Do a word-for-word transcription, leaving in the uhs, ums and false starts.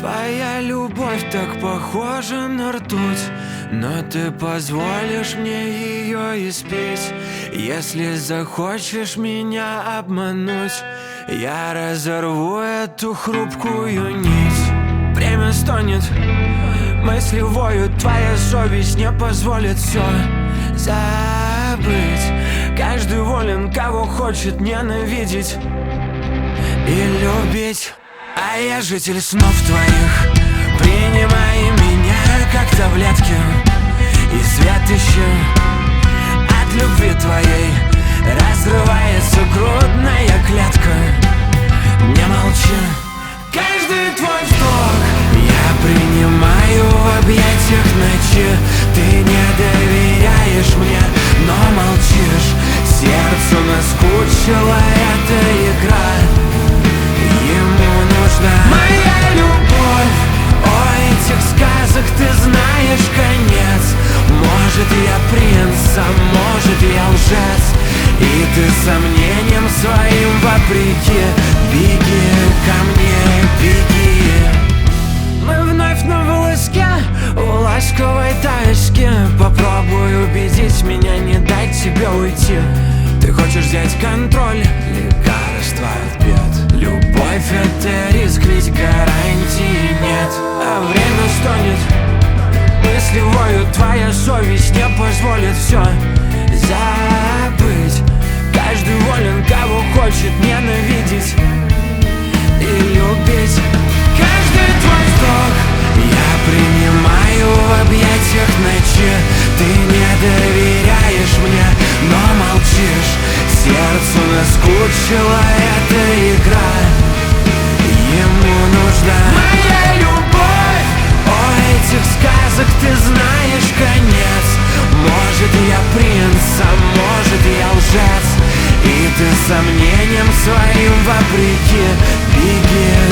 Твоя любовь так похожа на ртуть, но ты позволишь мне ее испить. Если захочешь меня обмануть, я разорву эту хрупкую нить. Время стонет, мысли воют, твоя совесть не позволит все забыть. Каждый волен, кого хочет ненавидеть и любить. А я житель снов твоих, принимай меня как таблетки. И свет ищу от любви твоей, разрывается грудная клетка. Не молчи, каждый твой вздох я принимаю в объятиях ночи. Ты не доверяешь мне, но молчишь. Сердцу наскучила эта игра, ему нужна моя любовь. О этих сказок ты знаешь конец. Может я принц, а может я лжец, и ты сомнением своим вопреки беги ко мне, беги. Мы вновь на волоске у ласковой тоски. Попробуй убедить меня, не дать тебе уйти. Ты хочешь взять контроль, лекарство от бед. Любовь — это риск, ведь гарантии нет. А время стонет, мысли воют, твоя совесть не позволит все забыть. Каждый волен, кого хочет ненавидеть и любить. Каждый твой вздох я принимаю в объятиях ночи. Ты не доверяешь мне, но молчишь. Сердцу наскучила эта игра, ему нужна моя любовь. О этих сказок ты знаешь конец. Может я принц, а может я лжец, и ты сомнением своим вопреки беги